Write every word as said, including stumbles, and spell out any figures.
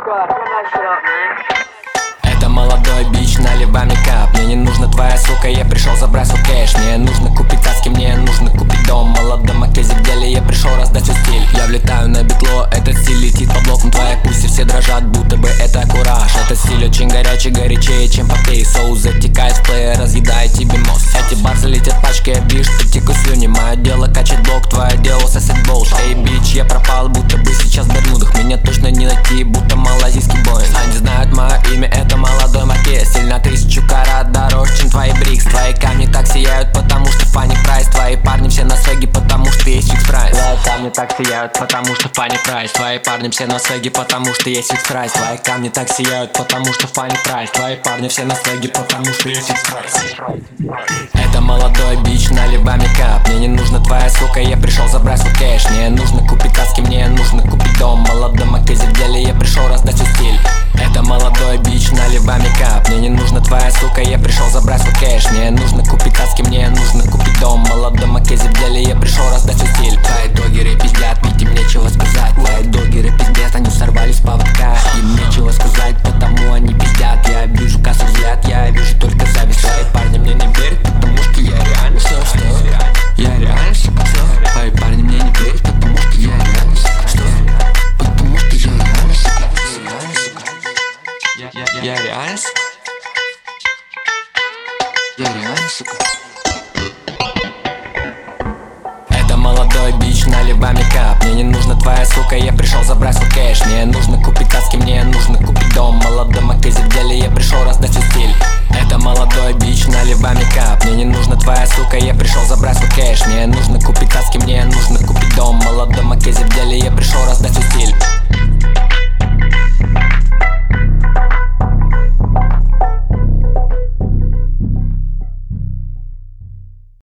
Это молодой бич, наливай мейкап. Мне не нужна твоя сука, я пришел забрать свой кэш. Мне нужно купить таски, мне нужно купить дом. Молодом маке в деле, я пришел раздать свой стиль. Я влетаю на битло, этот стиль летит под блоком. Твои пуси все дрожат, будто бы это кураж. Этот стиль очень горячий, горячее, чем попей. Соус затекает в плеер, разъедает тебе мозг. Эти барсы летят пачкой, я бишь, потеку слюни. Мое дело качать блок, твое дело сосать болт. Эй, бич, я пропал, будто бы сейчас в Бермудах. Меня точно не найти, будто малазийский боинг. Они знают мое имя, это молодой маке. Стиль на тысячу карат дороже, чем твои брикс. Твои камни так сияют, потому что фанни прайс. Твои парни все на свеге, потому что есть фикс прайс. Твои камни так сияют, потому что фанни прайс. Твои парни все на свеге, потому что есть фикс прайс. Твои камни так сияют, потому что фанни прайс. Твои парни все на свеге, потому что есть фикс прайс. Это молодой бич, наливай мейкап. Мне не нужна твоя сука, я пришел забрать свой кэш. Мне нужно купить таски, мне нужно купить дом. Молодом маке в деле, я пришел раздать свой стиль. Это молодой бич, наливай мейкап. Мне не нужна твоя сука, я пришел забрать свой кэш. Мне нужно купить таски, мне нужно купить дом. Молодом маке в деле, я пришел раздать свой стиль. Твои догеры пиздят, ведь им нечего сказать. Твои догеры пиздят, они сорвались с поводка. Им нечего сказать, потому они пиздят. Я вижу кассу взгляд, я вижу только зависть. Твои парни мне не верят, потому что я реально что, что? Я реально что? Твои парни мне не верят, потому что я реально что? Потому что я реально Я, я, я, я реально Я реально сука. Это молодой бич, наливай мейкап. Мне не нужна твоя сука, я пришел забрать свой кэш. Мне нужно купить таски, мне нужно купить дом. Молодой маке в деле, я пришел раздать свой стиль. Это молодой бич, наливай мейкап. Мне не нужна твоя сука, я пришел забрать свой кэш. Мне нужно купить таски, мне нужно купить дом. Молодой маке в деле, я пришел раздать свой стиль.